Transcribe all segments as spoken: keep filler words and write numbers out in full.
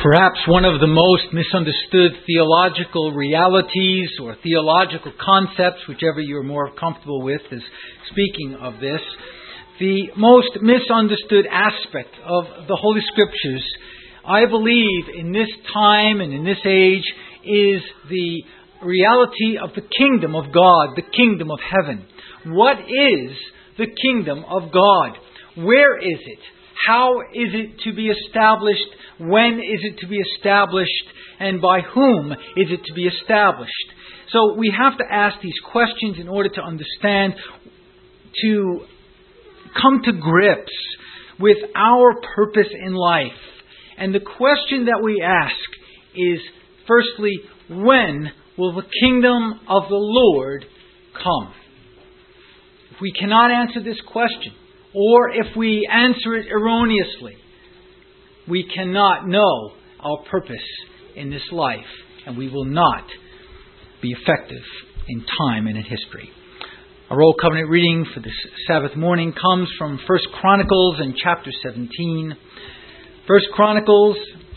Perhaps one of the most misunderstood theological realities or theological concepts, whichever you're more comfortable with, is speaking of this. The most misunderstood aspect of the Holy Scriptures, I believe, in this time and in this age, is the reality of the kingdom of God, the kingdom of heaven. What is the kingdom of God? Where is it? How is it to be established? When is it to be established? And by whom is it to be established? So we have to ask these questions in order to understand, to come to grips with our purpose in life. And the question that we ask is, firstly, when will the kingdom of the Lord come? If we cannot answer this question, or if we answer it erroneously, we cannot know our purpose in this life, and we will not be effective in time and in history. Our Old Covenant reading for this Sabbath morning comes from First Chronicles and chapter seventeen. First Chronicles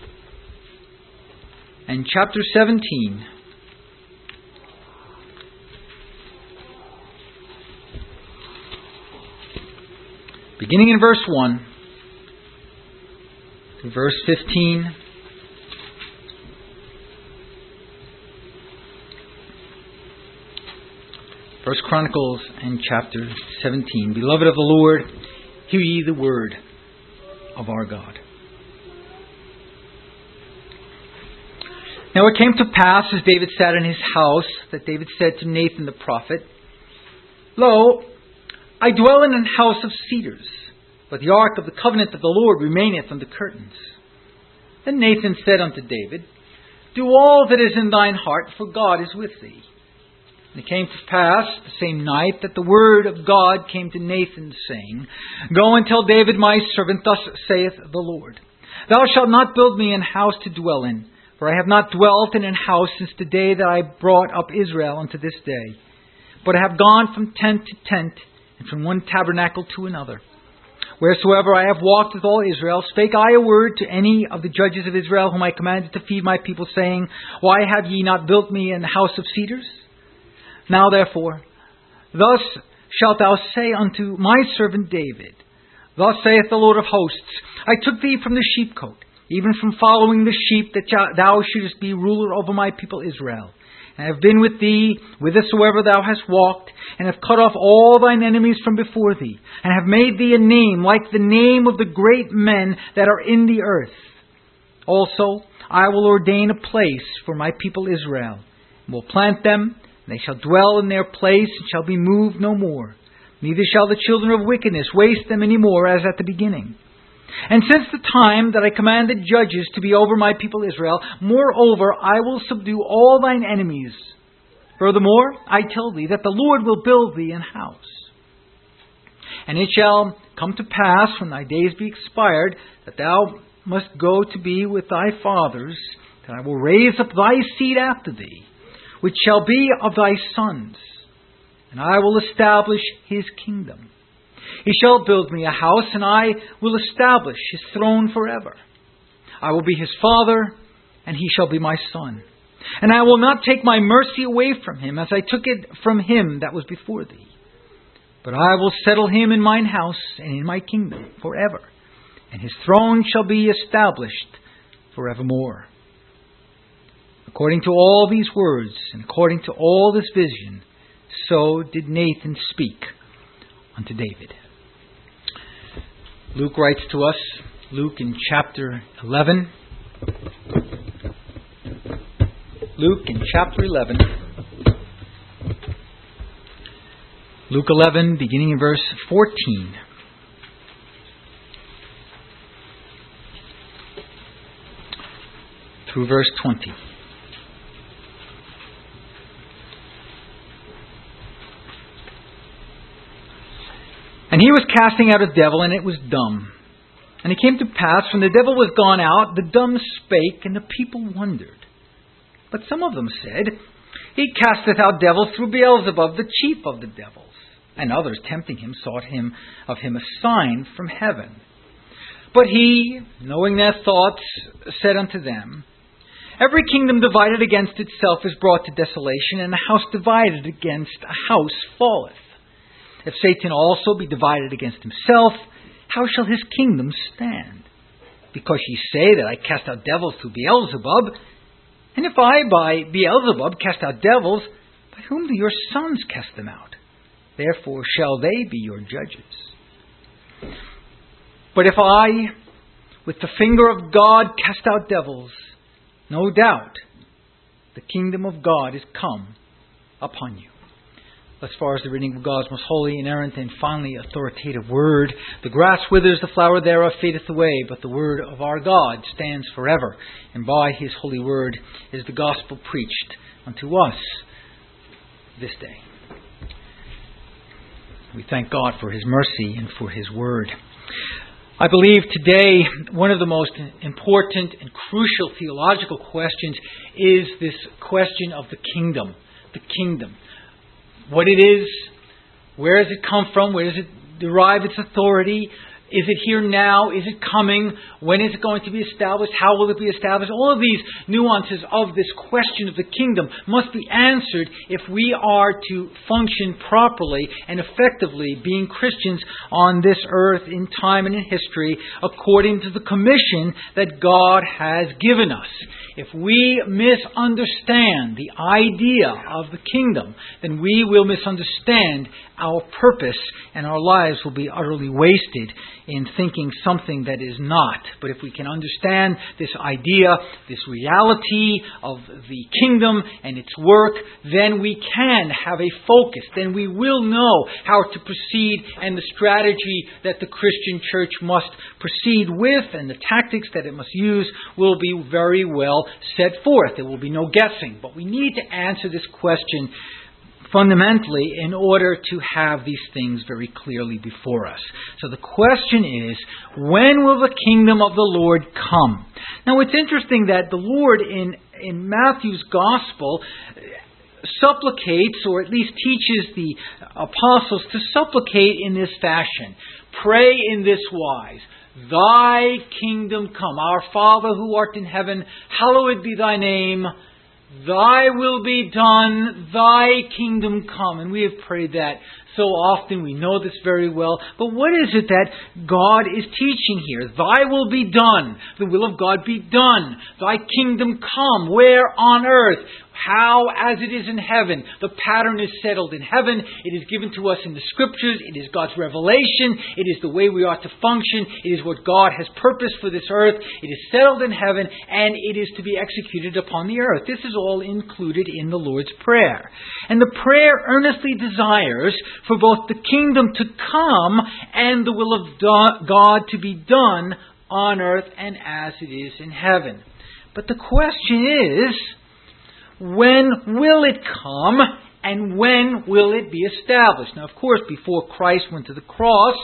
and chapter seventeen. Beginning in verse one to verse fifteen. First Chronicles and chapter seventeen. Beloved of the Lord, hear ye the word of our God. Now it came to pass, as David sat in his house, that David said to Nathan the prophet, Lo, I dwell in an house of cedars, but the ark of the covenant of the Lord remaineth on the curtains. Then Nathan said unto David, Do all that is in thine heart, for God is with thee. And it came to pass the same night that the word of God came to Nathan, saying, Go and tell David my servant, Thus saith the Lord, Thou shalt not build me an house to dwell in, for I have not dwelt in an house since the day that I brought up Israel unto this day, but I have gone from tent to tent, and from one tabernacle to another. Wheresoever I have walked with all Israel, spake I a word to any of the judges of Israel, whom I commanded to feed my people, saying, Why have ye not built me an house of cedars? Now therefore, thus shalt thou say unto my servant David, Thus saith the Lord of hosts, I took thee from the sheepcote, even from following the sheep, that thou shouldest be ruler over my people Israel. And I have been with thee whithersoever thou hast walked, and have cut off all thine enemies from before thee, and have made thee a name like the name of the great men that are in the earth. Also, I will ordain a place for my people Israel, and will plant them, and they shall dwell in their place, and shall be moved no more. Neither shall the children of wickedness waste them any more, as at the beginning. And since the time that I commanded judges to be over my people Israel, moreover, I will subdue all thine enemies. Furthermore, I tell thee that the Lord will build thee an house. And it shall come to pass, when thy days be expired, that thou must go to be with thy fathers, that I will raise up thy seed after thee, which shall be of thy sons, and I will establish his kingdom. He shall build me a house, and I will establish his throne forever. I will be his father, and he shall be my son. And I will not take my mercy away from him, as I took it from him that was before thee. But I will settle him in mine house and in my kingdom forever, and his throne shall be established forevermore. According to all these words, and according to all this vision, so did Nathan speak unto David. Luke writes to us, Luke in chapter eleven. Luke in chapter eleven. Luke eleven, beginning in verse fourteen. Through verse twenty. And he was casting out a devil, and it was dumb. And it came to pass, when the devil was gone out, the dumb spake, and the people wondered. But some of them said, He casteth out devils through Beelzebub, the chief of the devils. And others, tempting him, sought him of him a sign from heaven. But he, knowing their thoughts, said unto them, Every kingdom divided against itself is brought to desolation, and a house divided against a house falleth. If Satan also be divided against himself, how shall his kingdom stand? Because ye say that I cast out devils through Beelzebub, and if I by Beelzebub cast out devils, by whom do your sons cast them out? Therefore shall they be your judges. But if I, with the finger of God, cast out devils, no doubt the kingdom of God is come upon you. As far as the reading of God's most holy, inerrant, and finally authoritative word, the grass withers, the flower thereof fadeth away, but the word of our God stands forever. And by his holy word is the gospel preached unto us this day. We thank God for his mercy and for his word. I believe today one of the most important and crucial theological questions is this question of the kingdom. The kingdom. What it is, where does it come from, where does it derive its authority? Is it here now? Is it coming? When is it going to be established? How will it be established? All of these nuances of this question of the kingdom must be answered if we are to function properly and effectively, being Christians on this earth in time and in history, according to the commission that God has given us. If we misunderstand the idea of the kingdom, then we will misunderstand our purpose, and our lives will be utterly wasted in thinking something that is not. But if we can understand this idea, this reality of the kingdom and its work, then we can have a focus. Then we will know how to proceed, and the strategy that the Christian church must proceed with and the tactics that it must use will be very well set forth. There will be no guessing. But we need to answer this question fundamentally in order to have these things very clearly before us. So the question is, when will the kingdom of the Lord come? Now it's interesting that the Lord in, in Matthew's Gospel supplicates, or at least teaches the apostles to supplicate in this fashion. Pray in this wise. Thy kingdom come. Our Father who art in heaven, hallowed be thy name. Thy will be done, thy kingdom come. And we have prayed that so often. We know this very well. But what is it that God is teaching here? Thy will be done. The will of God be done. Thy kingdom come. Where on earth? How as it is in heaven. The pattern is settled in heaven. It is given to us in the Scriptures. It is God's revelation. It is the way we ought to function. It is what God has purposed for this earth. It is settled in heaven, and it is to be executed upon the earth. This is all included in the Lord's Prayer. And the prayer earnestly desires for both the kingdom to come and the will of God to be done on earth and as it is in heaven. But the question is, when will it come, and when will it be established? Now, of course, before Christ went to the cross,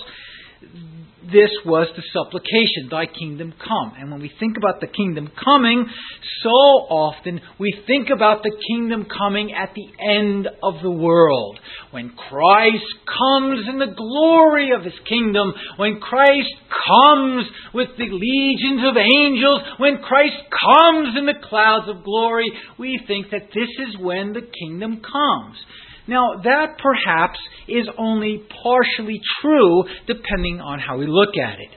this was the supplication, thy kingdom come. And when we think about the kingdom coming, so often we think about the kingdom coming at the end of the world. When Christ comes in the glory of his kingdom, when Christ comes with the legions of angels, when Christ comes in the clouds of glory, we think that this is when the kingdom comes. Now, that perhaps is only partially true, depending on how we look at it.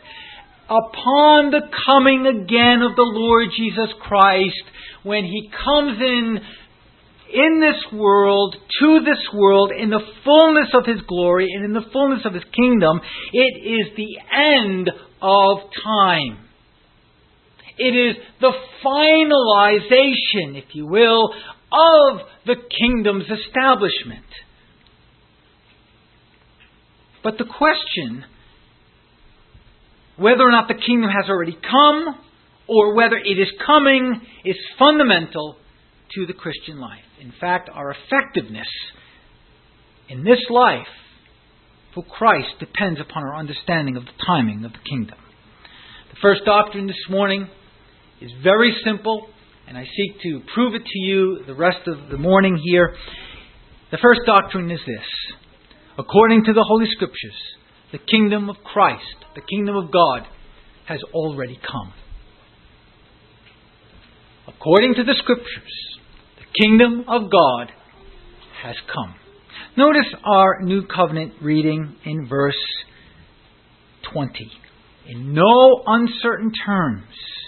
Upon the coming again of the Lord Jesus Christ, when he comes in in this world, to this world, in the fullness of his glory and in the fullness of his kingdom, it is the end of time. It is the finalization, if you will, of the kingdom's establishment. But the question, whether or not the kingdom has already come or whether it is coming, is fundamental to the Christian life. In fact, our effectiveness in this life for Christ depends upon our understanding of the timing of the kingdom. The first doctrine this morning is very simple, and I seek to prove it to you the rest of the morning here. The first doctrine is this. According to the Holy Scriptures, the kingdom of Christ, the kingdom of God, has already come. According to the Scriptures, the kingdom of God has come. Notice our New Covenant reading in verse twenty. In no uncertain terms,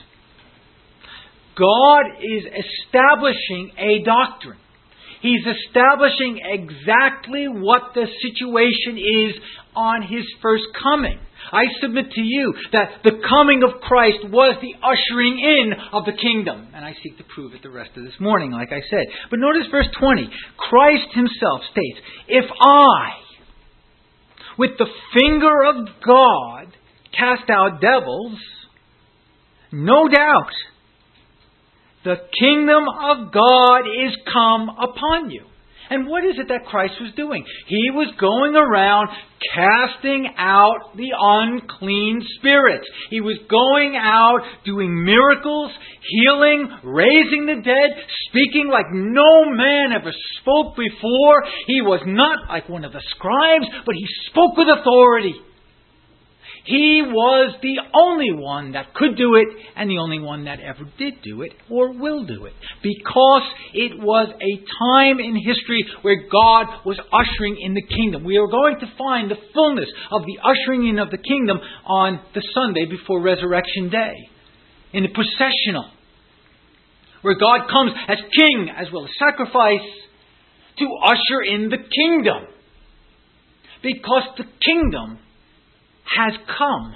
God is establishing a doctrine. He's establishing exactly what the situation is on His first coming. I submit to you that the coming of Christ was the ushering in of the kingdom. And I seek to prove it the rest of this morning, like I said. But notice verse twenty. Christ Himself states, if I, with the finger of God, cast out devils, no doubt, the kingdom of God is come upon you. And what is it that Christ was doing? He was going around casting out the unclean spirits. He was going out doing miracles, healing, raising the dead, speaking like no man ever spoke before. He was not like one of the scribes, but He spoke with authority. He was the only one that could do it, and the only one that ever did do it, or will do it. Because it was a time in history where God was ushering in the kingdom. We are going to find the fullness of the ushering in of the kingdom on the Sunday before Resurrection Day. In the processional. Where God comes as king as well as sacrifice to usher in the kingdom. Because the kingdom has come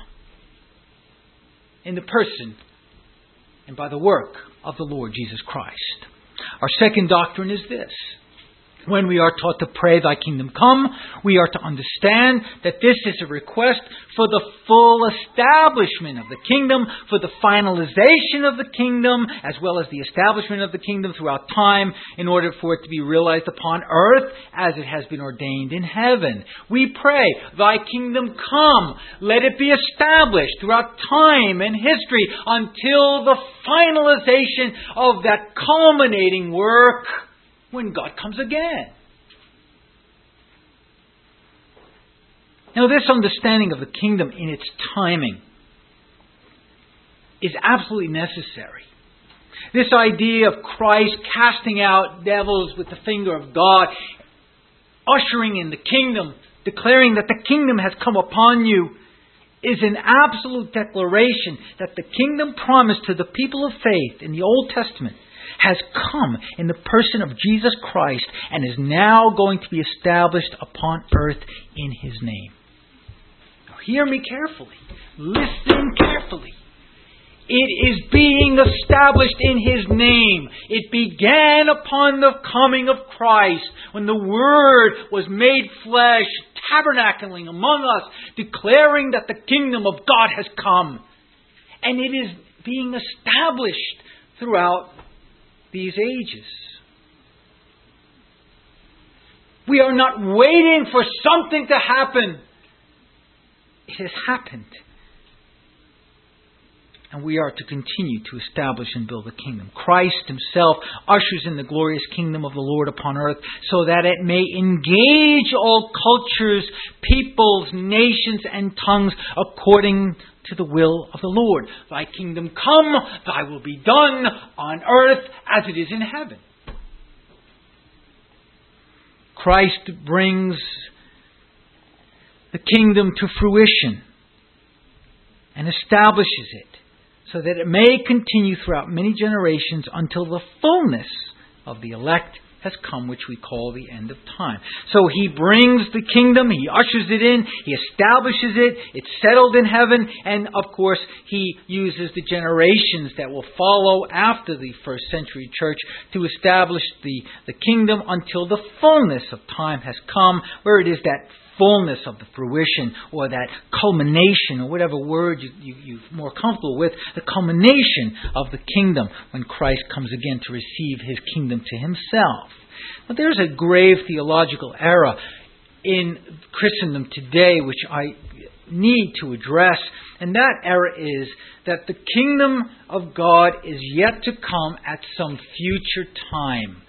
in the person and by the work of the Lord Jesus Christ. Our second doctrine is this. When we are taught to pray, Thy kingdom come, we are to understand that this is a request for the full establishment of the kingdom, for the finalization of the kingdom, as well as the establishment of the kingdom throughout time, in order for it to be realized upon earth as it has been ordained in heaven. We pray, Thy kingdom come, let it be established throughout time and history until the finalization of that culminating work when God comes again. Now, this understanding of the kingdom in its timing is absolutely necessary. This idea of Christ casting out devils with the finger of God, ushering in the kingdom, declaring that the kingdom has come upon you, is an absolute declaration that the kingdom promised to the people of faith in the Old Testament has come in the person of Jesus Christ and is now going to be established upon earth in His name. Now, hear me carefully. Listen carefully. It is being established in His name. It began upon the coming of Christ when the Word was made flesh, tabernacling among us, declaring that the kingdom of God has come. And it is being established throughout these ages. We are not waiting for something to happen. It has happened. And we are to continue to establish and build the kingdom. Christ Himself ushers in the glorious kingdom of the Lord upon earth so that it may engage all cultures, peoples, nations, and tongues according to the will of the Lord. Thy kingdom come, Thy will be done on earth as it is in heaven. Christ brings the kingdom to fruition and establishes it so that it may continue throughout many generations until the fullness of the elect has come, which we call the end of time. So He brings the kingdom, He ushers it in, He establishes it, it's settled in heaven, and of course He uses the generations that will follow after the first century church to establish the, the kingdom until the fullness of time has come, where it is that fullness of the fruition or that culmination or whatever word you, you, you're more comfortable with, the culmination of the kingdom when Christ comes again to receive His kingdom to Himself. But there's a grave theological error in Christendom today which I need to address, and that error is that the kingdom of God is yet to come at some future time.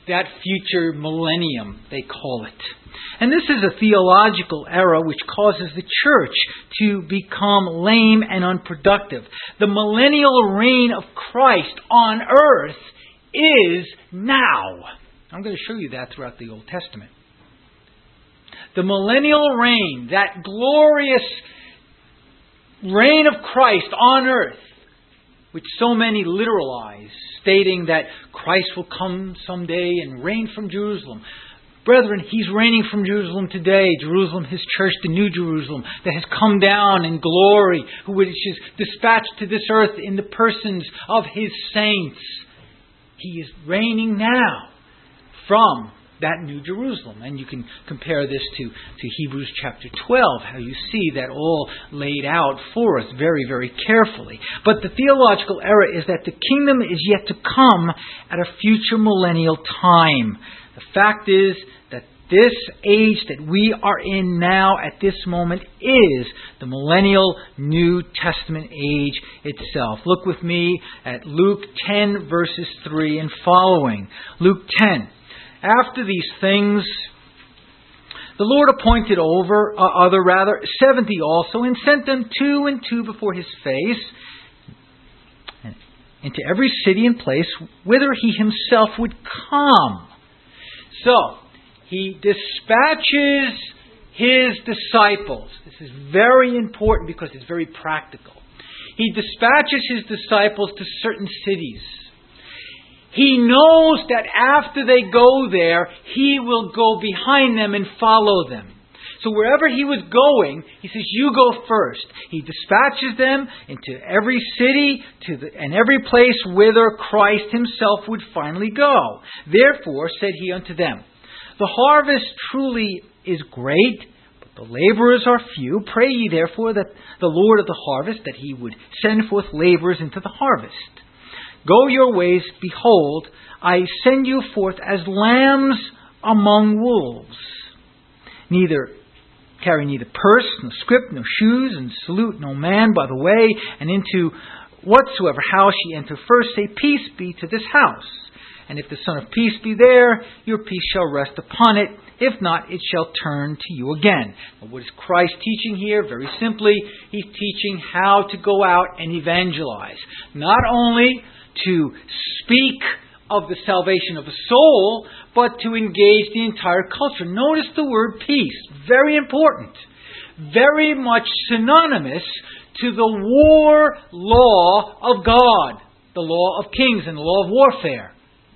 that future millennium, they call it. And this is a theological error which causes the church to become lame and unproductive. The millennial reign of Christ on earth is now. I'm going to show you that throughout the Old Testament. The millennial reign, that glorious reign of Christ on earth, which so many literalize, stating that Christ will come someday and reign from Jerusalem. Brethren, He's reigning from Jerusalem today. Jerusalem, His church, the New Jerusalem, that has come down in glory, which is dispatched to this earth in the persons of His saints. He is reigning now from that New Jerusalem. And you can compare this to, to Hebrews chapter twelve, how you see that all laid out for us very, very carefully. But the theological error is that the kingdom is yet to come at a future millennial time. The fact is that this age that we are in now at this moment is the millennial New Testament age itself. Look with me at Luke ten verses three and following. Luke ten. After these things, the Lord appointed over, uh, other rather, seventy also, and sent them two and two before His face, into every city and place whither He Himself would come. So, He dispatches His disciples. This is very important because it's very practical. He dispatches His disciples to certain cities. He knows that after they go there, He will go behind them and follow them. So wherever He was going, He says, you go first. He dispatches them into every city to the, and every place whither Christ Himself would finally go. Therefore said He unto them, the harvest truly is great, but the laborers are few. Pray ye therefore that the Lord of the harvest, that He would send forth laborers into the harvest. Go your ways, behold, I send you forth as lambs among wolves. Neither carry neither purse, nor scrip, nor shoes, and salute no man by the way, and into whatsoever house ye enter first, say, peace be to this house. And if the Son of Peace be there, your peace shall rest upon it. If not, it shall turn to you again. Now, what is Christ teaching here? Very simply, He's teaching how to go out and evangelize. Not only to speak of the salvation of a soul, but to engage the entire culture. Notice the word peace. Very important. Very much synonymous to the war law of God. The law of kings and the law of warfare.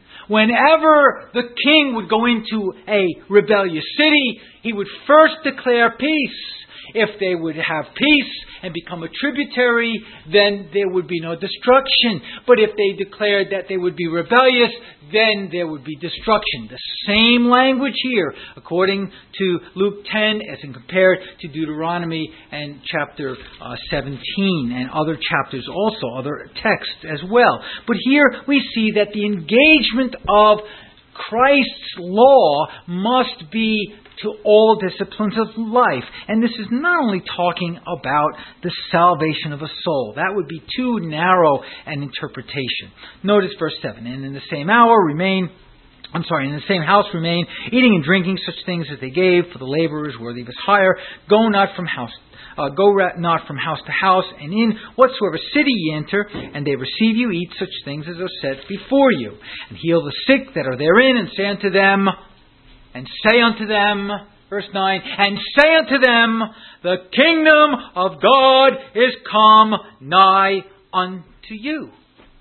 Whenever the king would go into a rebellious city, he would first declare peace. If they would have peace and become a tributary, then there would be no destruction. But if they declared that they would be rebellious, then there would be destruction. The same language here, according to Luke ten, as in compared to Deuteronomy and chapter uh, seventeen, and other chapters also, other texts as well. But here we see that the engagement of Christ's law must be to all disciplines of life. And this is not only talking about the salvation of a soul. That would be too narrow an interpretation. Notice verse seven. And in the same hour remain, I'm sorry, in the same house remain, eating and drinking such things as they gave for the laborers worthy of his hire. Go not from house Uh, go not from house to house, and in whatsoever city ye enter, and they receive you, eat such things as are set before you. And heal the sick that are therein, and say unto them, and say unto them, verse nine, and say unto them, the kingdom of God is come nigh unto you.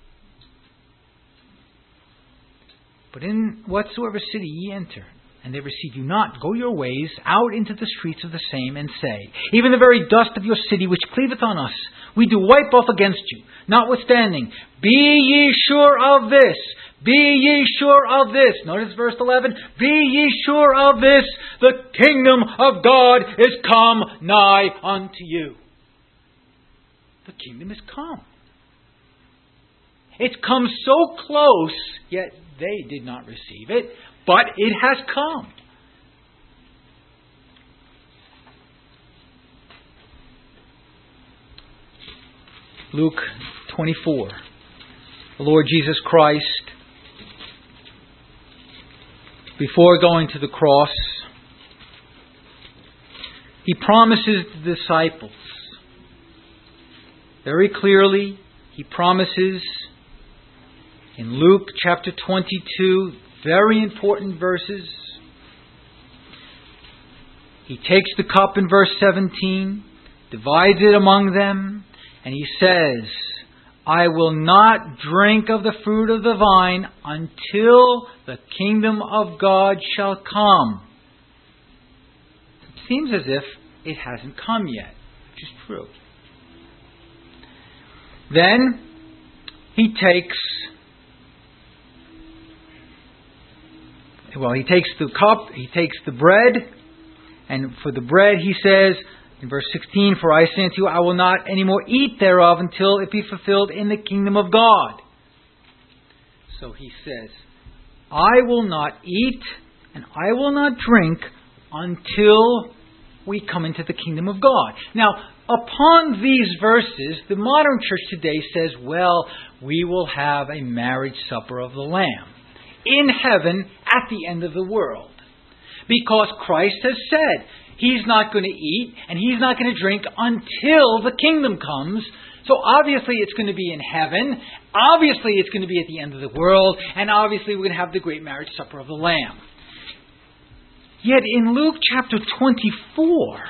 But in whatsoever city ye enter, and they receive you not, go your ways out into the streets of the same, and say, even the very dust of your city which cleaveth on us, we do wipe off against you. Notwithstanding, be ye sure of this, be ye sure of this. Notice verse eleven, be ye sure of this, the kingdom of God is come nigh unto you. The kingdom is come. It's come so close, yet they did not receive it. But it has come. Luke twenty-four. The Lord Jesus Christ before going to the cross, He promises the disciples, very clearly, He promises in Luke chapter twenty-two, very important verses. He takes the cup in verse seventeen, divides it among them, and He says, I will not drink of the fruit of the vine until the kingdom of God shall come. It seems as if it hasn't come yet, which is true. Then He takes, well, He takes the cup, He takes the bread, and for the bread He says, in verse sixteen, for I say unto you, I will not any more eat thereof until it be fulfilled in the kingdom of God. So He says, I will not eat and I will not drink until we come into the kingdom of God. Now, upon these verses, the modern church today says, well, we will have a marriage supper of the Lamb in heaven at the end of the world. Because Christ has said, He's not going to eat and He's not going to drink until the kingdom comes. So obviously it's going to be in heaven. Obviously it's going to be at the end of the world. And obviously we're going to have the great marriage supper of the Lamb. Yet in Luke chapter twenty-four,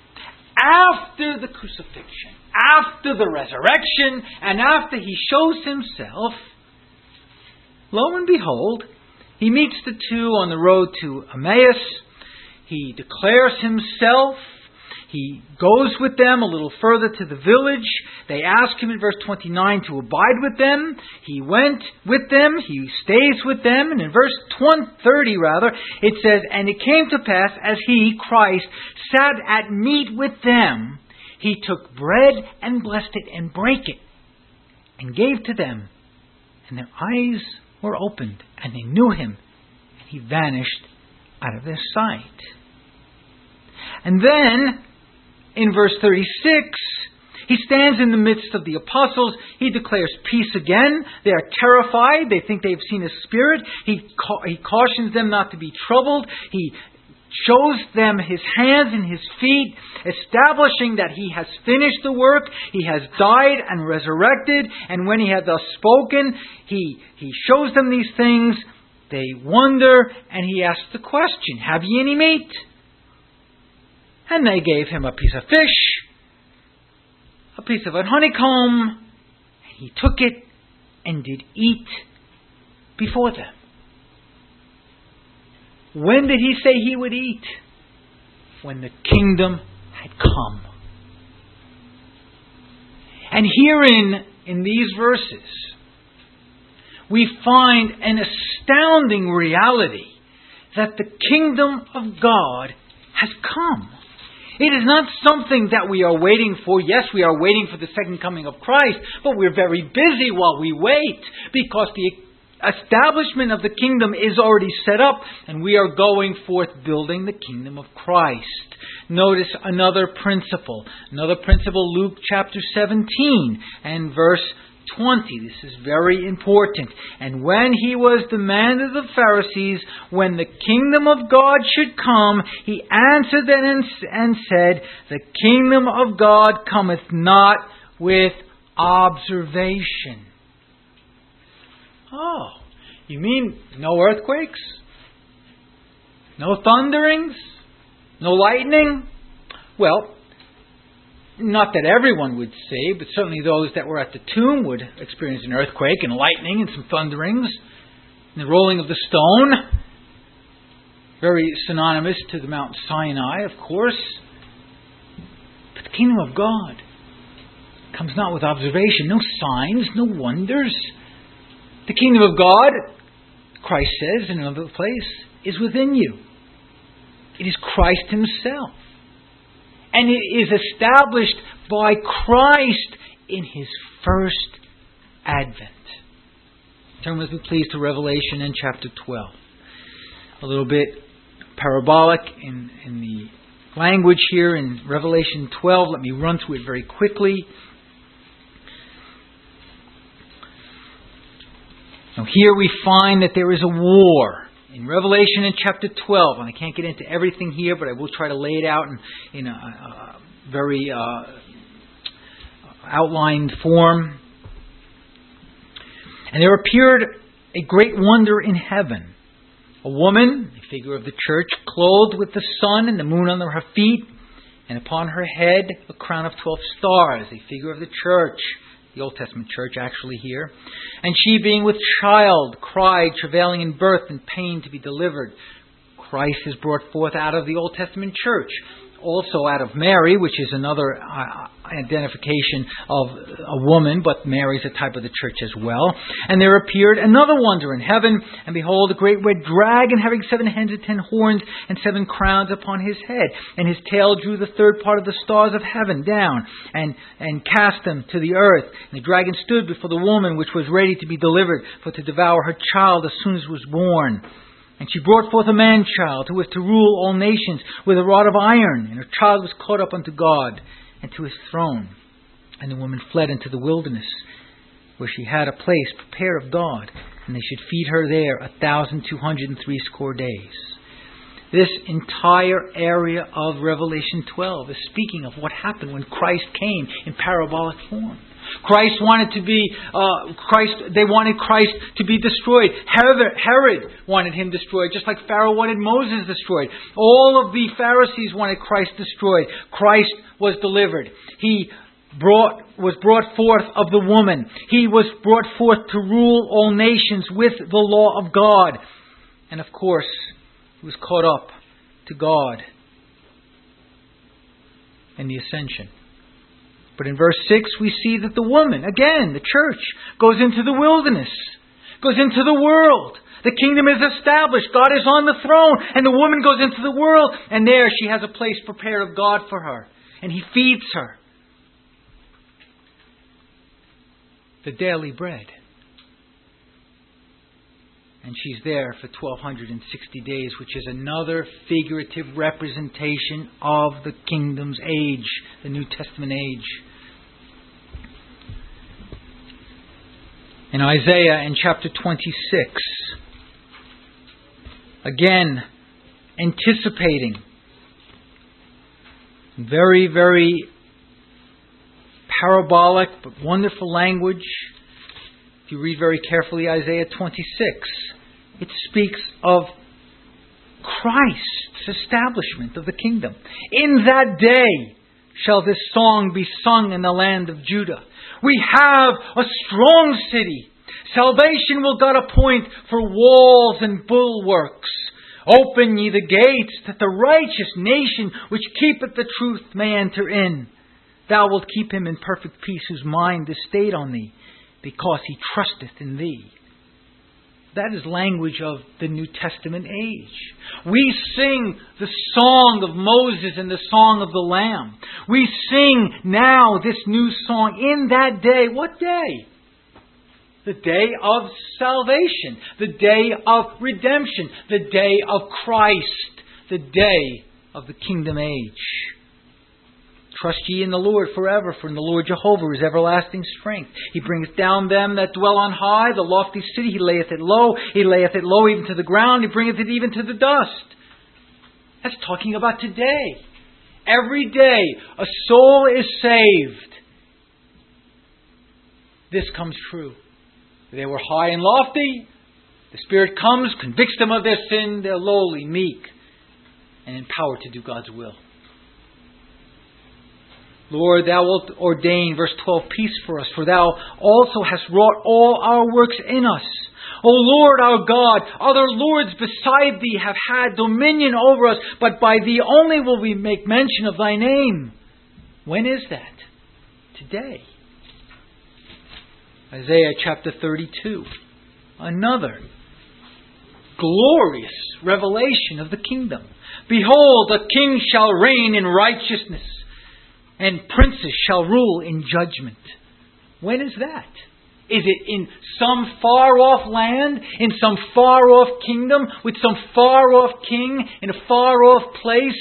after the crucifixion, after the resurrection, and after He shows Himself, lo and behold, He meets the two on the road to Emmaus. He declares Himself. He goes with them a little further to the village. They ask Him in verse twenty-nine to abide with them. He went with them. He stays with them. And in verse thirty, rather, it says, and it came to pass, as He, Christ, sat at meat with them, He took bread and blessed it and brake it and gave to them. And their eyes were opened and they knew Him. And He vanished out of their sight. And then, in verse thirty-six, He stands in the midst of the apostles. He declares peace again. They are terrified. They think they've seen a spirit. He, ca- he cautions them not to be troubled. He shows them His hands and His feet, establishing that He has finished the work. He has died and resurrected. And when He had thus spoken, He, he shows them these things. They wonder, and He asks the question, have ye any meat? And they gave Him a piece of fish, a piece of a honeycomb, and He took it and did eat before them. When did He say He would eat? When the kingdom had come. And herein, in these verses, we find an astounding reality that the kingdom of God has come. It is not something that we are waiting for. Yes, we are waiting for the second coming of Christ, but we're very busy while we wait because the establishment of the kingdom is already set up and we are going forth building the kingdom of Christ. Notice another principle. Another principle, Luke chapter seventeen and verse twenty. This is very important. And when He was demanded of the Pharisees when the kingdom of God should come, He answered them and said, the kingdom of God cometh not with observation. Oh, you mean no earthquakes? No thunderings? No lightning? Well, not that everyone would say, but certainly those that were at the tomb would experience an earthquake and lightning and some thunderings and the rolling of the stone. Very synonymous to the Mount Sinai, of course. But the kingdom of God comes not with observation, no signs, no wonders. The kingdom of God, Christ says in another place, is within you. It is Christ Himself. And it is established by Christ in His first advent. Turn with me, please, to Revelation in chapter twelve. A little bit parabolic in, in the language here in Revelation twelve. Let me run through it very quickly. Now, here we find that there is a war in Revelation in chapter twelve, and I can't get into everything here, but I will try to lay it out in, in a, a very uh, outlined form. And there appeared a great wonder in heaven. A woman, a figure of the church, clothed with the sun and the moon under her feet, and upon her head a crown of twelve stars, a figure of the church, the Old Testament church actually here. And she, being with child, cried, travailing in birth and pain to be delivered. Christ is brought forth out of the Old Testament church, also out of Mary, which is another uh, identification of a woman, but Mary is a type of the church as well. And there appeared another wonder in heaven, and behold, a great red dragon having seven heads and ten horns and seven crowns upon his head. And his tail drew the third part of the stars of heaven down and, and cast them to the earth. And the dragon stood before the woman which was ready to be delivered, for to devour her child as soon as it was born. And she brought forth a man-child who was to rule all nations with a rod of iron. And her child was caught up unto God and to his throne. And the woman fled into the wilderness, where she had a place prepared of God, and they should feed her there a thousand two hundred and threescore days. This entire area of Revelation twelve is speaking of what happened when Christ came in parabolic form. Christ wanted to be, uh, Christ. They wanted Christ to be destroyed. Herod, Herod wanted him destroyed, just like Pharaoh wanted Moses destroyed. All of the Pharisees wanted Christ destroyed. Christ was delivered. He brought was brought forth of the woman. He was brought forth to rule all nations with the law of God. And of course, he was caught up to God in the ascension. But in verse six, we see that the woman, again, the church, goes into the wilderness, goes into the world. The kingdom is established. God is on the throne. And the woman goes into the world. And there she has a place prepared of God for her. And He feeds her the daily bread. And she's there for twelve sixty days, which is another figurative representation of the kingdom's age, the New Testament age. In Isaiah, in chapter twenty-six, again, anticipating, very, very parabolic but wonderful language. If you read very carefully Isaiah twenty-six, it speaks of Christ's establishment of the kingdom. In that day shall this song be sung in the land of Judah. We have a strong city. Salvation will God appoint for walls and bulwarks. Open ye the gates, that the righteous nation which keepeth the truth may enter in. Thou wilt keep him in perfect peace, whose mind is stayed on thee, because he trusteth in thee. That is language of the New Testament age. We sing the song of Moses and the song of the Lamb. We sing now this new song in that day. What day? The day of salvation. The day of redemption. The day of Christ. The day of the kingdom age. Trust ye in the Lord forever, for in the Lord Jehovah is everlasting strength. He bringeth down them that dwell on high, the lofty city. He layeth it low. He layeth it low even to the ground. He bringeth it even to the dust. That's talking about today. Every day a soul is saved. This comes true. They were high and lofty. The Spirit comes, convicts them of their sin. They're lowly, meek, and empowered to do God's will. Lord, Thou wilt ordain, verse twelve, peace for us, for Thou also hast wrought all our works in us. O Lord our God, other lords beside Thee have had dominion over us, but by Thee only will we make mention of Thy name. When is that? Today. Isaiah chapter thirty-two. Another glorious revelation of the kingdom. Behold, a king shall reign in righteousness, and princes shall rule in judgment. When is that? Is it in some far-off land, in some far-off kingdom, with some far-off king, in a far-off place?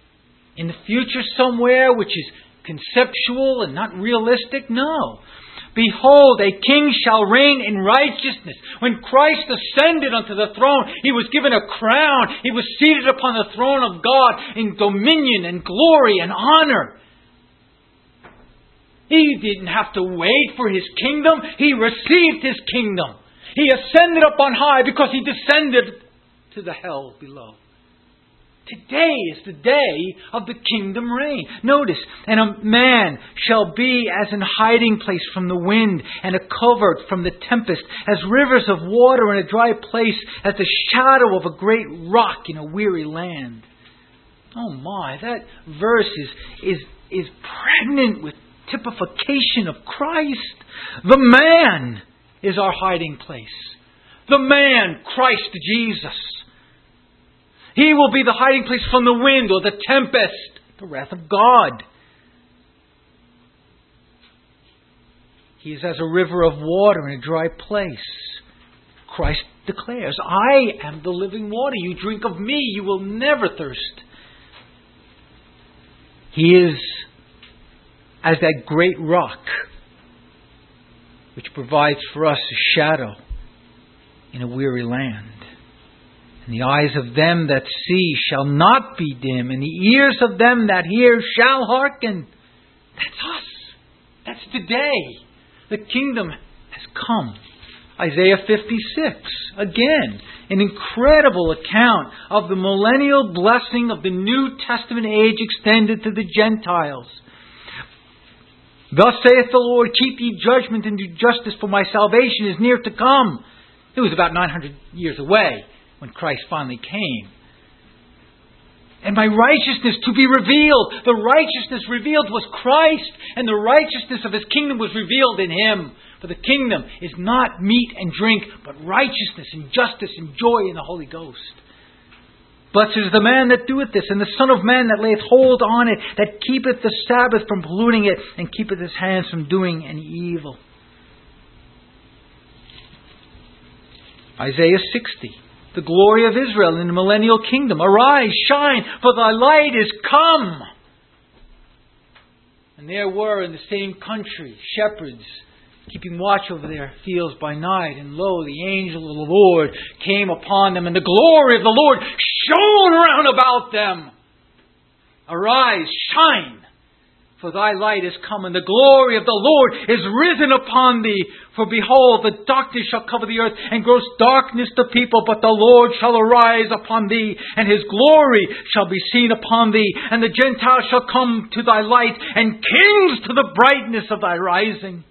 In the future somewhere, which is conceptual and not realistic? No. Behold, a king shall reign in righteousness. When Christ ascended unto the throne, He was given a crown. He was seated upon the throne of God in dominion and glory and honor. He didn't have to wait for His kingdom. He received His kingdom. He ascended up on high because He descended to the hell below. Today is the day of the kingdom reign. Notice, and a man shall be as an hiding place from the wind, and a covert from the tempest, as rivers of water in a dry place, as the shadow of a great rock in a weary land. Oh my, that verse is, is, is pregnant with typification of Christ. The man is our hiding place. The man, Christ Jesus. He will be the hiding place from the wind or the tempest, the wrath of God. He is as a river of water in a dry place. Christ declares, I am the living water. You drink of me, you will never thirst. He is as that great rock which provides for us a shadow in a weary land. And the eyes of them that see shall not be dim, and the ears of them that hear shall hearken. That's us. That's today. The kingdom has come. Isaiah fifty-six. Again, an incredible account of the millennial blessing of the New Testament age extended to the Gentiles. Thus saith the Lord, keep ye judgment and do justice, for my salvation is near to come. It was about nine hundred years away when Christ finally came. And my righteousness to be revealed. The righteousness revealed was Christ, and the righteousness of His kingdom was revealed in Him. For the kingdom is not meat and drink, but righteousness and justice and joy in the Holy Ghost. Blessed is the man that doeth this, and the Son of Man that layeth hold on it, that keepeth the Sabbath from polluting it, and keepeth his hands from doing any evil. Isaiah sixty. The glory of Israel in the millennial kingdom. Arise, shine, for thy light is come. And there were in the same country shepherds keeping watch over their fields by night. And lo, the angel of the Lord came upon them, and the glory of the Lord shone round about them. Arise, shine, for thy light is come, and the glory of the Lord is risen upon thee. For behold, the darkness shall cover the earth, and gross darkness the people, but the Lord shall arise upon thee, and His glory shall be seen upon thee. And the Gentiles shall come to thy light, and kings to the brightness of thy rising.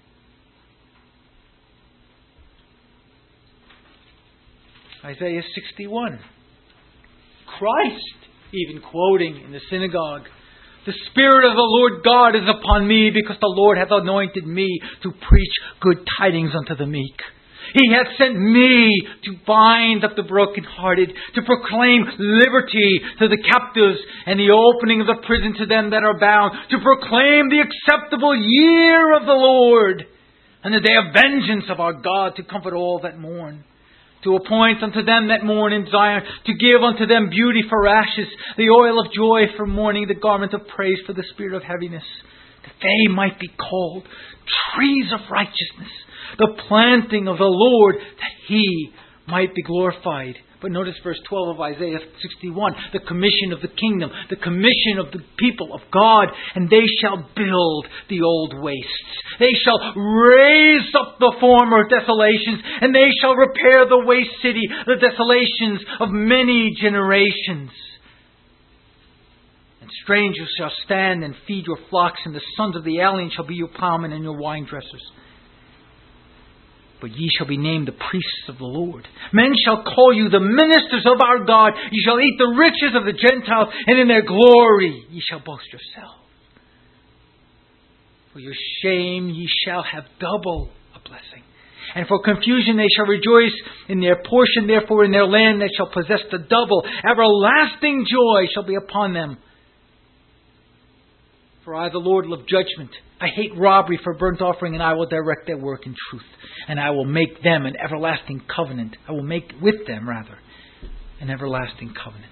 Isaiah sixty-one. Christ, even quoting in the synagogue, the Spirit of the Lord God is upon me, because the Lord hath anointed me to preach good tidings unto the meek. He hath sent me to bind up the brokenhearted, to proclaim liberty to the captives, and the opening of the prison to them that are bound, to proclaim the acceptable year of the Lord, and the day of vengeance of our God, to comfort all that mourn. To appoint unto them that mourn in Zion, to give unto them beauty for ashes, the oil of joy for mourning, the garment of praise for the spirit of heaviness, that they might be called trees of righteousness, the planting of the Lord, that He might be glorified. But notice verse twelve of Isaiah sixty-one, the commission of the kingdom, the commission of the people of God. And they shall build the old wastes. They shall raise up the former desolations, and they shall repair the waste city, the desolations of many generations. And strangers shall stand and feed your flocks, and the sons of the alien shall be your plowmen and your wine dressers. But ye shall be named the priests of the Lord. Men shall call you the ministers of our God. Ye shall eat the riches of the Gentiles, and in their glory ye shall boast yourselves. For your shame ye shall have double a blessing. And for confusion they shall rejoice in their portion. Therefore in their land they shall possess the double. Everlasting joy shall be upon them. For I, the Lord, love judgment. I hate robbery for burnt offering, and I will direct their work in truth. And I will make them an everlasting covenant. I will make with them, rather, an everlasting covenant.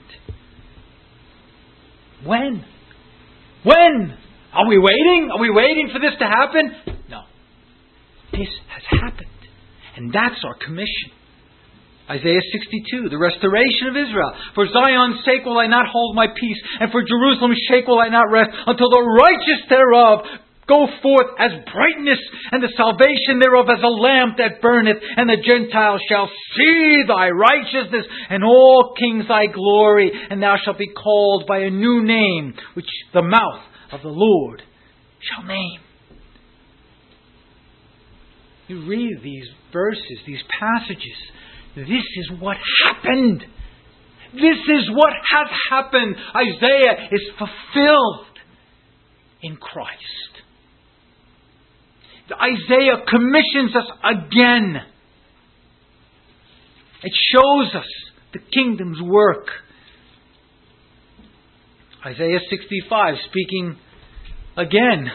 When? When? Are we waiting? Are we waiting for this to happen? No. this has happened. And that's our commission. Isaiah sixty-two, the restoration of Israel. For Zion's sake will I not hold my peace, and for Jerusalem's sake will I not rest, until the righteous thereof go forth as brightness, and the salvation thereof as a lamp that burneth, and the Gentiles shall see thy righteousness, and all kings thy glory, and thou shalt be called by a new name, which the mouth of the Lord shall name. You read these verses, these passages. This is what happened. This is what has happened. Isaiah is fulfilled in Christ. Isaiah commissions us again. It shows us the kingdom's work. Isaiah sixty-five, speaking again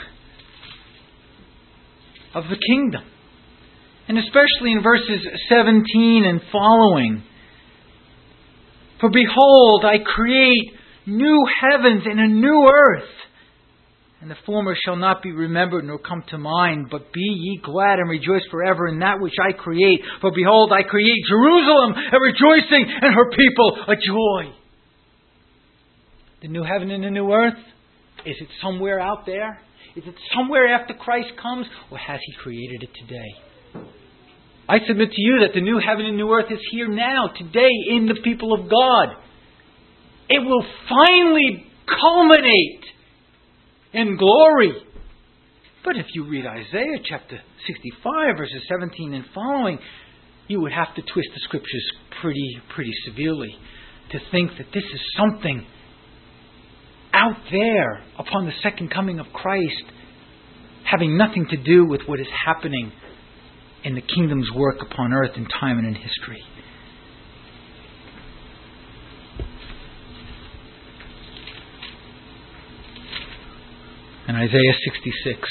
of the kingdom. And especially in verses seventeen and following. For behold, I create new heavens and a new earth. And the former shall not be remembered nor come to mind. But be ye glad and rejoice forever in that which I create. For behold, I create Jerusalem a rejoicing and her people a joy. The new heaven and the new earth, is it somewhere out there? Is it somewhere after Christ comes? Or has He created it today? I submit to you that the new heaven and new earth is here now, today, in the people of God. It will finally culminate in glory. But if you read Isaiah chapter sixty-five, verses seventeen and following, you would have to twist the scriptures pretty, pretty severely to think that this is something out there upon the second coming of Christ, having nothing to do with what is happening in the kingdom's work upon earth in time and in history. And Isaiah sixty-six.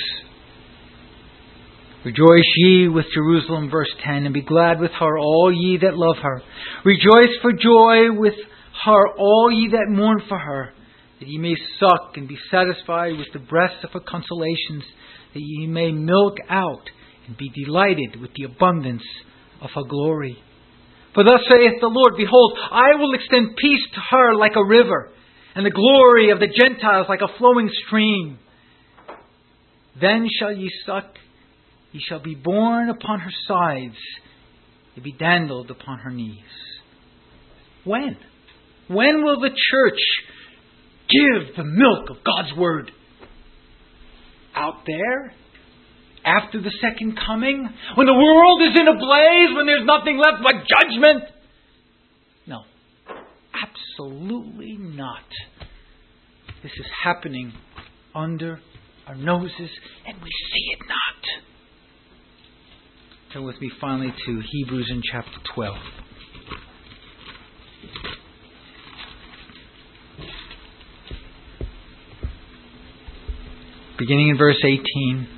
Rejoice ye with Jerusalem, verse ten, and be glad with her, all ye that love her. Rejoice for joy with her, all ye that mourn for her, that ye may suck and be satisfied with the breasts of her consolations, that ye may milk out and be delighted with the abundance of her glory. For thus saith the Lord, behold, I will extend peace to her like a river, and the glory of the Gentiles like a flowing stream. Then shall ye suck, ye shall be borne upon her sides, ye be dandled upon her knees. When? When will the church give the milk of God's Word? Out there? After the second coming? When the world is in a blaze? When there's nothing left but judgment? No. Absolutely not. This is happening under our noses, and we see it not. Turn with me finally to Hebrews in chapter twelve. Beginning in verse eighteen.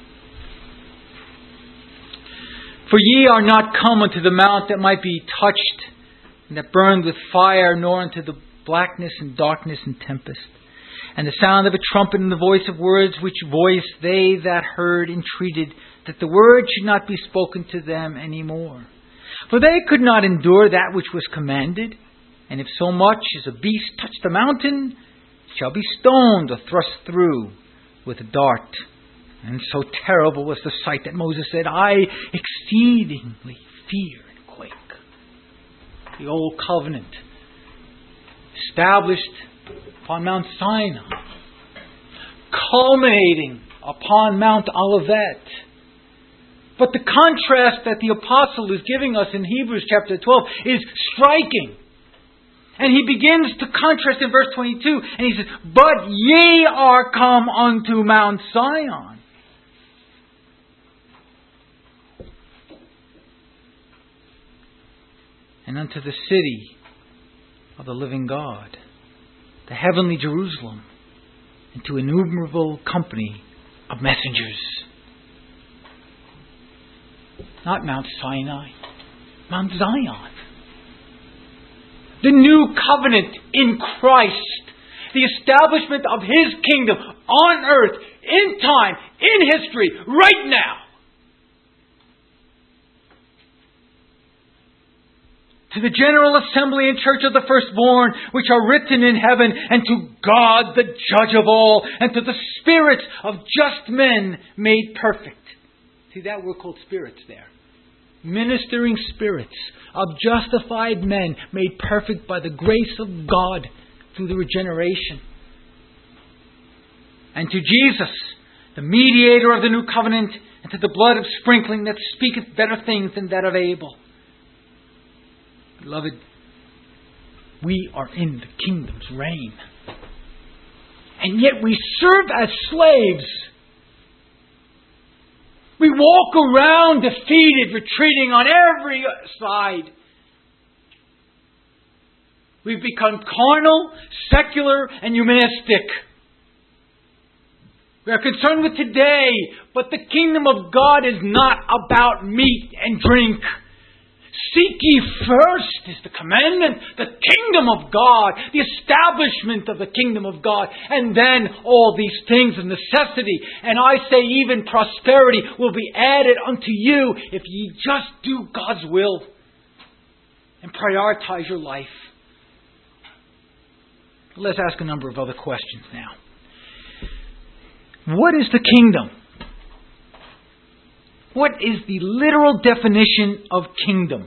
For ye are not come unto the mount that might be touched, and that burned with fire, nor unto the blackness and darkness and tempest, and the sound of a trumpet and the voice of words, which voice they that heard entreated that the word should not be spoken to them any more. For they could not endure that which was commanded, and if so much as a beast touch the mountain, it shall be stoned or thrust through with a dart. And so terrible was the sight that Moses said, I exceedingly fear and quake. The old covenant, established upon Mount Sinai, culminating upon Mount Olivet. But the contrast that the apostle is giving us in Hebrews chapter twelve is striking. And he begins to contrast in verse twenty-two, and he says, But ye are come unto Mount Zion. And unto the city of the living God, the heavenly Jerusalem, and to innumerable company of messengers. Not Mount Sinai, Mount Zion. The new covenant in Christ. The establishment of His kingdom on earth, in time, in history, right now. to the general assembly and church of the firstborn, which are written in heaven, and to God, the judge of all, and to the spirits of just men made perfect. See, that word called spirits there. Ministering spirits of justified men made perfect by the grace of God through the regeneration. And to Jesus, the mediator of the new covenant, and to the blood of sprinkling that speaketh better things than that of Abel. Beloved, we are in the kingdom's reign. And yet we serve as slaves. We walk around defeated, retreating on every side. We've become carnal, secular, and humanistic. We are concerned with today, but the kingdom of God is not about meat and drink. Seek ye first is the commandment, the kingdom of God, the establishment of the kingdom of God, and then all these things of necessity, and I say even prosperity, will be added unto you if ye just do God's will and prioritize your life. Let's ask a number of other questions now. What is the kingdom? What is the literal definition of kingdom?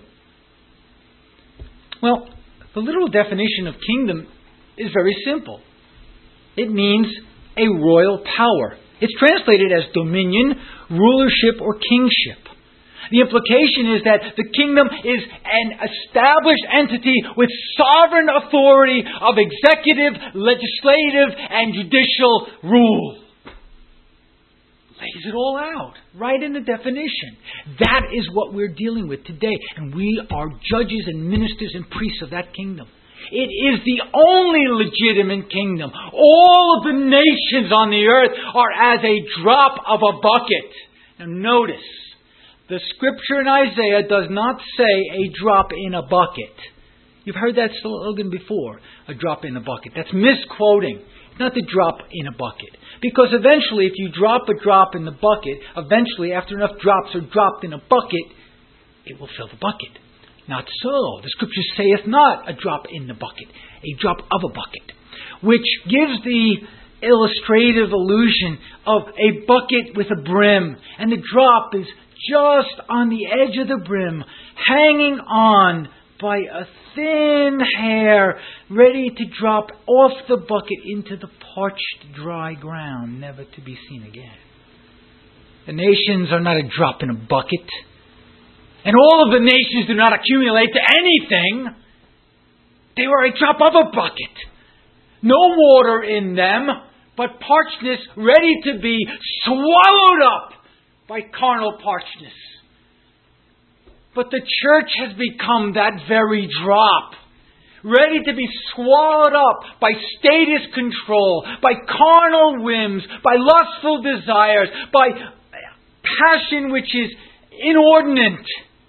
Well, the literal definition of kingdom is very simple. It means a royal power. It's translated as dominion, rulership, or kingship. The implication is that the kingdom is an established entity with sovereign authority of executive, legislative, and judicial rule. Lays it all out, right in the definition. That is what we're dealing with today. And we are judges and ministers and priests of that kingdom. It is the only legitimate kingdom. All of the nations on the earth are as a drop of a bucket. Now notice, the scripture in Isaiah does not say a drop in a bucket. You've heard that slogan before, a drop in a bucket. That's misquoting. It's not the drop in a bucket. Because eventually, if you drop a drop in the bucket, eventually, after enough drops are dropped in a bucket, it will fill the bucket. Not so. The scripture saith not a drop in the bucket, a drop of a bucket. Which gives the illustrative illusion of a bucket with a brim. And the drop is just on the edge of the brim, hanging on by a thin hair, ready to drop off the bucket into the parched, dry ground, never to be seen again. The nations are not a drop in a bucket. And all of the nations do not accumulate to anything. They are a drop of a bucket. No water in them, but parchedness ready to be swallowed up by carnal parchedness. But the church has become that very drop, ready to be swallowed up by status control, by carnal whims, by lustful desires, by passion which is inordinate,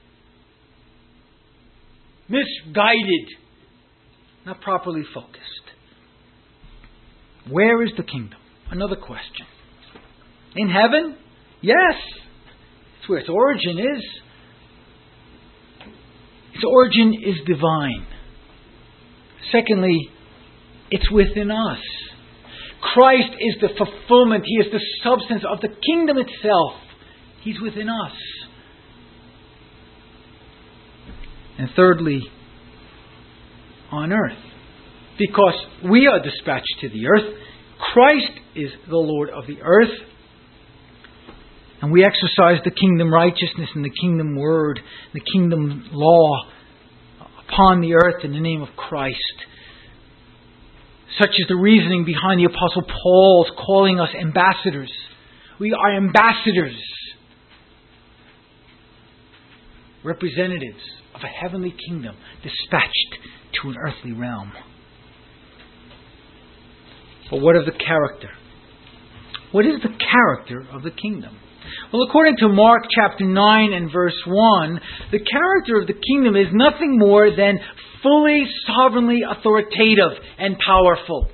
misguided, not properly focused. Where is the kingdom? Another question. In heaven? Yes. It's where its origin is. Its origin is divine. Secondly, it's within us. Christ is the fulfillment. He is the substance of the kingdom itself. He's within us. And thirdly, on earth. Because we are dispatched to the earth. Christ is the Lord of the earth. And we exercise the kingdom righteousness and the kingdom word, the kingdom law upon the earth in the name of Christ. Such is the reasoning behind the Apostle Paul's calling us ambassadors. We are ambassadors, representatives of a heavenly kingdom dispatched to an earthly realm. But what of the character? What is the character of the kingdom? Well, according to Mark chapter nine and verse one, the character of the kingdom is nothing more than fully, sovereignly authoritative and powerful.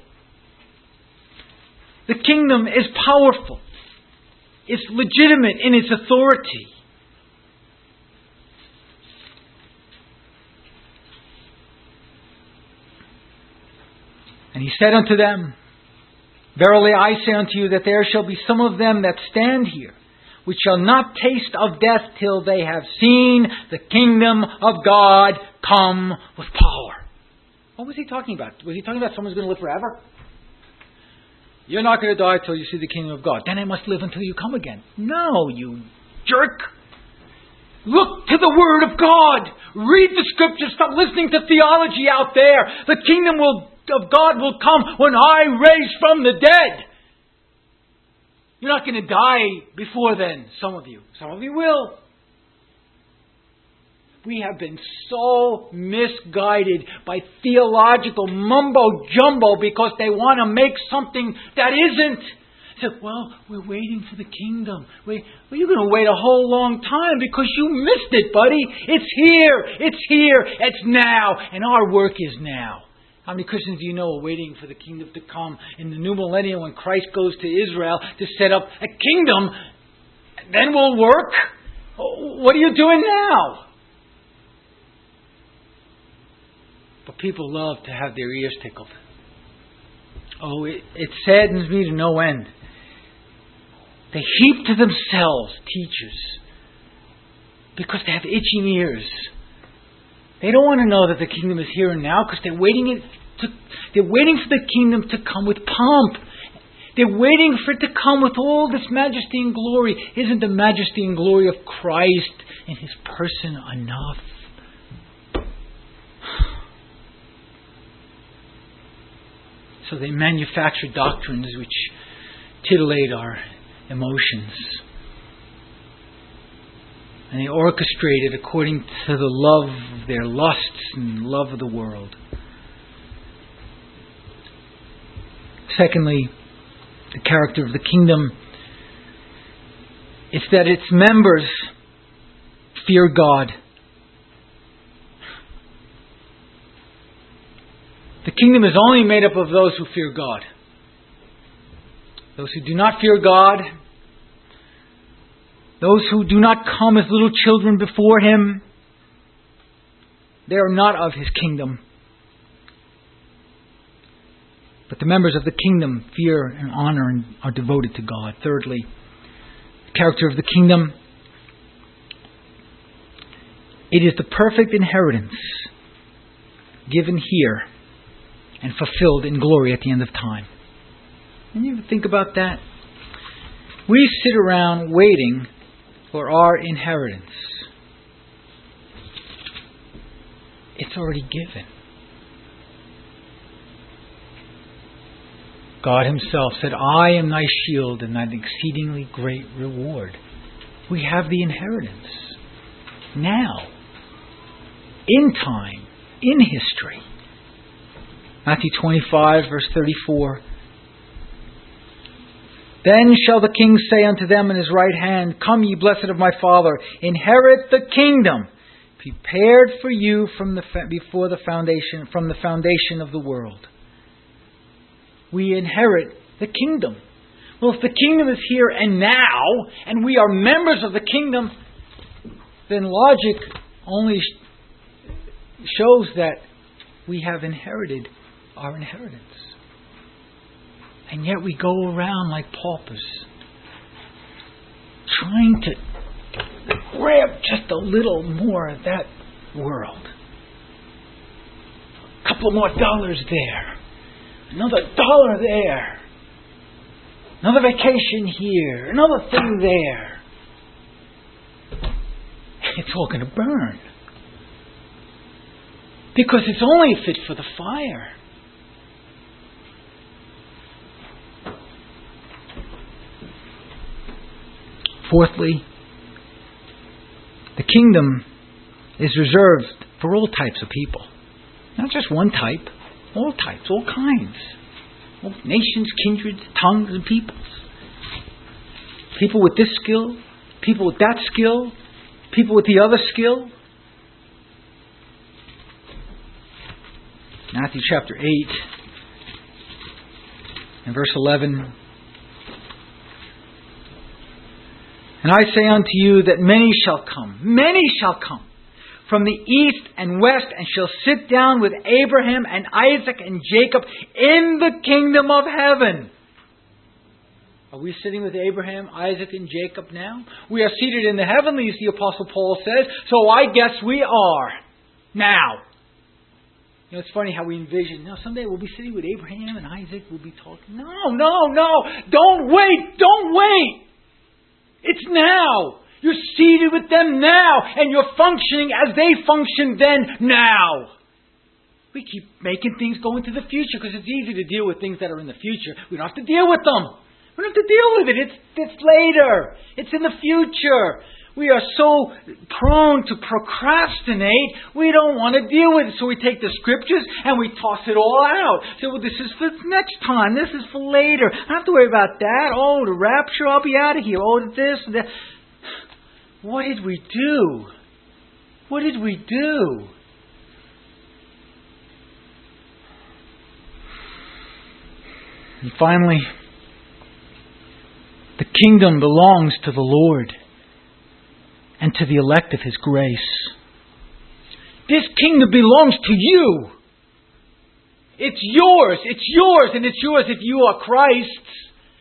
The kingdom is powerful. It's legitimate in its authority. And he said unto them, Verily I say unto you that there shall be some of them that stand here, which shall not taste of death till they have seen the kingdom of God come with power. What was he talking about? Was he talking about someone's going to live forever? You're not going to die till you see the kingdom of God. Then I must live until you come again. No, you jerk. Look to the Word of God. Read the Scriptures. Stop listening to theology out there. The kingdom will, of God will come when I raise from the dead. You're not going to die before then, some of you. Some of you will. We have been so misguided by theological mumbo-jumbo because they want to make something that isn't. Say, well, we're waiting for the kingdom. Wait, well, you're going to wait a whole long time because you missed it, buddy. It's here. It's here. It's now. And our work is now. How many Christians do you know are waiting for the kingdom to come in the new millennium when Christ goes to Israel to set up a kingdom? Then we'll work. What are you doing now? But people love to have their ears tickled. Oh, it, it saddens me to no end. They heap to themselves teachers because they have itching ears. They don't want to know that the kingdom is here and now because they're waiting it to, they're waiting for the kingdom to come with pomp. They're waiting for it to come with all this majesty and glory. Isn't the majesty and glory of Christ in His person enough? So they manufacture doctrines which titillate our emotions. And they orchestrate it according to the love of their lusts and love of the world. Secondly, the character of the kingdom is that its members fear God. The kingdom is only made up of those who fear God. Those who do not fear God, those who do not come as little children before Him, they are not of His kingdom. But the members of the kingdom fear and honor and are devoted to God. Thirdly, the character of the kingdom. It is the perfect inheritance given here and fulfilled in glory at the end of time. Can you ever think about that? We sit around waiting for our inheritance. It's already given. God Himself said, I am thy shield and thine exceedingly great reward. We have the inheritance. Now. In time. In history. Matthew twenty-five, verse thirty-four. Then shall the king say unto them in his right hand, Come ye blessed of my Father, inherit the kingdom, prepared for you from the fa- before the foundation, from the foundation of the world. We inherit the kingdom. Well, if the kingdom is here and now, and we are members of the kingdom, then logic only sh- shows that we have inherited our inheritance. And yet we go around like paupers, trying to grab just a little more of that world. A couple more dollars there. Another dollar there. Another vacation here. Another thing there. It's all going to burn. Because it's only fit for the fire. Fourthly, the kingdom is reserved for all types of people. Not just one type. All types, all kinds. All nations, kindreds, tongues, and peoples. People with this skill. People with that skill. People with the other skill. Matthew chapter eight and verse eleven. And I say unto you that many shall come, many shall come from the east and west, and shall sit down with Abraham and Isaac and Jacob in the kingdom of heaven. Are we sitting with Abraham, Isaac, and Jacob now? We are seated in the heavenlies, the Apostle Paul says, so I guess we are now. You know, it's funny how we envision, you know, someday we'll be sitting with Abraham and Isaac, we'll be talking. No, no, no. Don't wait. Don't wait. It's now. You're seated with them now, and you're functioning as they functioned then now. We keep making things go into the future because it's easy to deal with things that are in the future. We don't have to deal with them. We don't have to deal with it. It's, it's later. It's in the future. We are so prone to procrastinate, we don't want to deal with it. So we take the scriptures and we toss it all out. Say, well, this is for next time. This is for later. I don't have to worry about that. Oh, the rapture, I'll be out of here. Oh, this and that. What did we do? What did we do? And finally, the kingdom belongs to the Lord and to the elect of His grace. This kingdom belongs to you. It's yours. It's yours, and it's yours if you are Christ's.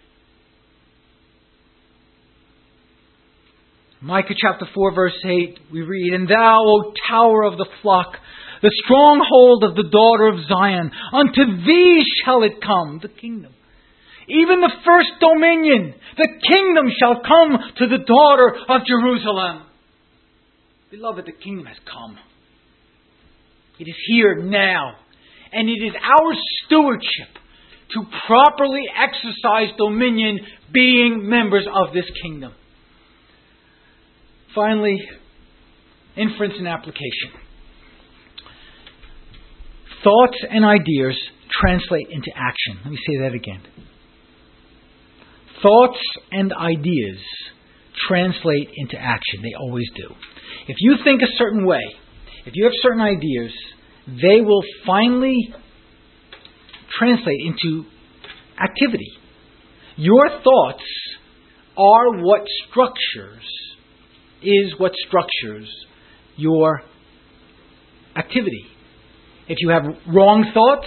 Micah chapter four verse eight, we read, And thou, O tower of the flock, the stronghold of the daughter of Zion, unto thee shall it come, the kingdom. Even the first dominion, the kingdom shall come to the daughter of Jerusalem. Beloved, the kingdom has come. It is here now. And it is our stewardship to properly exercise dominion, being members of this kingdom. Finally, inference and application. Thoughts and ideas translate into action. Let me say that again. Thoughts and ideas translate into action. They always do. If you think a certain way, if you have certain ideas, they will finally translate into activity. Your thoughts are what structures, is what structures your activity. If you have wrong thoughts,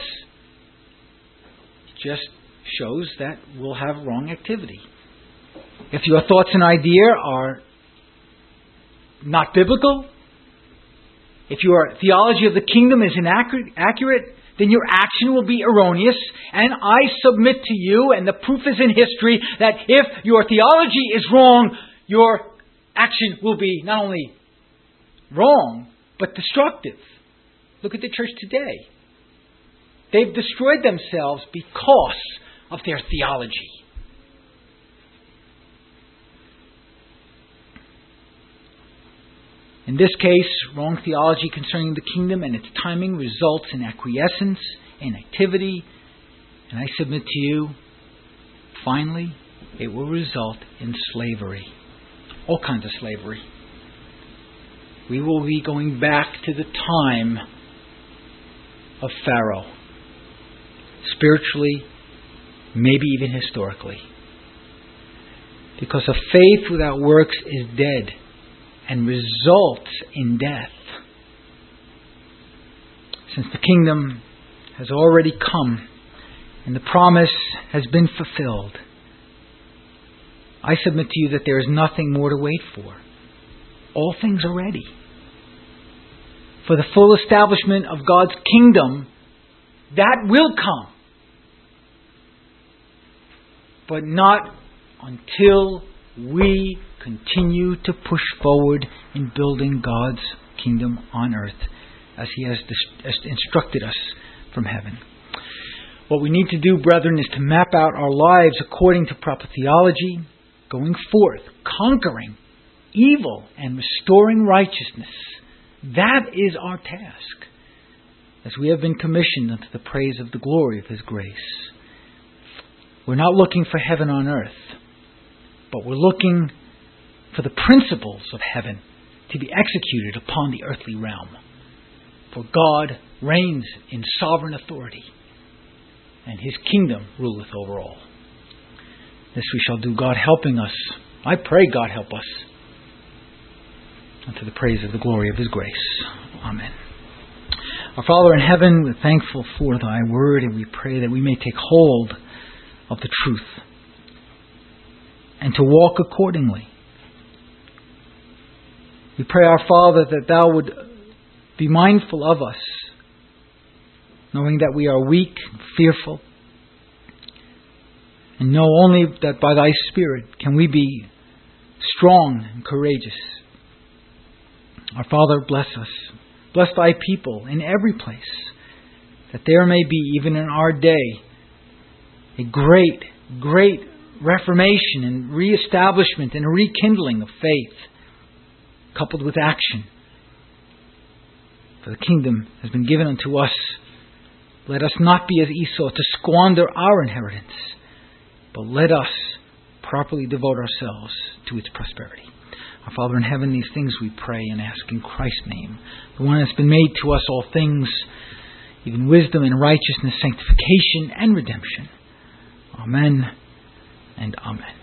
it just shows that we'll have wrong activity. If your thoughts and idea are not biblical, if your theology of the kingdom is inaccurate, then your action will be erroneous. And I submit to you, and the proof is in history, that if your theology is wrong, your action will be not only wrong, but destructive. Look at the church today. They've destroyed themselves because of their theology. In this case, wrong theology concerning the kingdom and its timing results in acquiescence and activity. And I submit to you, finally, it will result in slavery. All kinds of slavery. We will be going back to the time of Pharaoh. Spiritually, maybe even historically. Because a faith without works is dead and results in death. Since the kingdom has already come and the promise has been fulfilled, I submit to you that there is nothing more to wait for. All things are ready. For the full establishment of God's kingdom, that will come. But not until we continue to push forward in building God's kingdom on earth as He has instructed us from heaven. What we need to do, brethren, is to map out our lives according to proper theology, going forth, conquering evil and restoring righteousness. That is our task, as we have been commissioned unto the praise of the glory of His grace. We're not looking for heaven on earth, but we're looking for the principles of heaven to be executed upon the earthly realm. For God reigns in sovereign authority, and His kingdom ruleth over all. This we shall do, God helping us. I pray God help us and to the praise of the glory of His grace. Amen. Our Father in heaven, we're thankful for Thy word, and we pray that we may take hold of the truth and to walk accordingly. We pray, our Father, that Thou would be mindful of us, knowing that we are weak and fearful, and know only that by Thy Spirit can we be strong and courageous. Our Father, bless us. Bless Thy people in every place, that there may be, even in our day, a great, great reformation and reestablishment and rekindling of faith, coupled with action. For the kingdom has been given unto us. Let us not be as Esau to squander our inheritance, but let us properly devote ourselves to its prosperity. Our Father in heaven, these things we pray and ask in Christ's name, the one that's been made to us all things, even wisdom and righteousness, sanctification and redemption. Amen and amen.